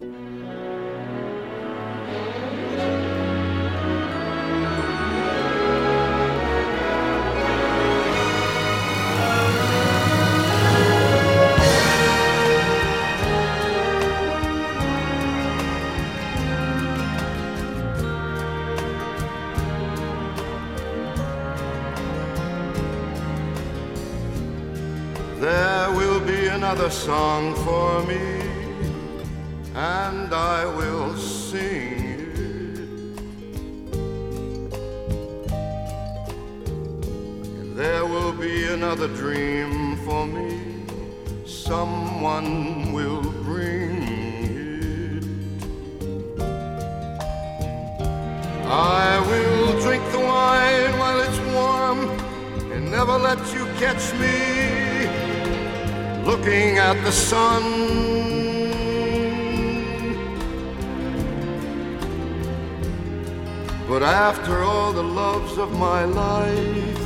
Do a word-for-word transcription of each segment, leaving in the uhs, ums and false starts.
There will be another song for me, and I will sing it. There will be another dream for me, someone will bring it. I will drink the wine while it's warm and never let you catch me looking at the sun. But after all the loves of my life,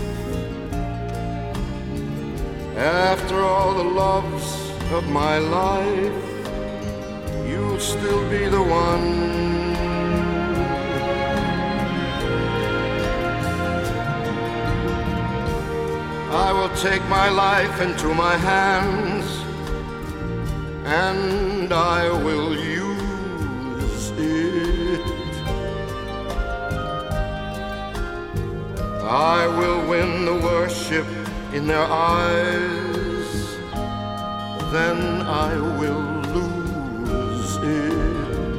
after all the loves of my life, you'll still be the one. I will take my life into my hands, and I will use it. I will win the worship in their eyes, then I will lose it.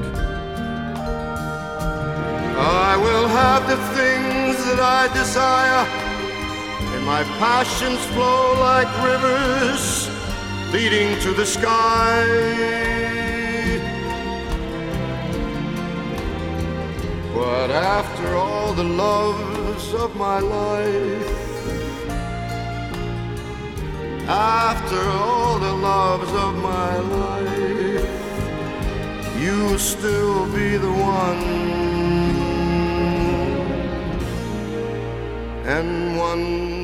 I will have the things that I desire, my passions flow like rivers leading to the sky. But after all the loves of my life, after all the loves of my life, you'll still be the one. And one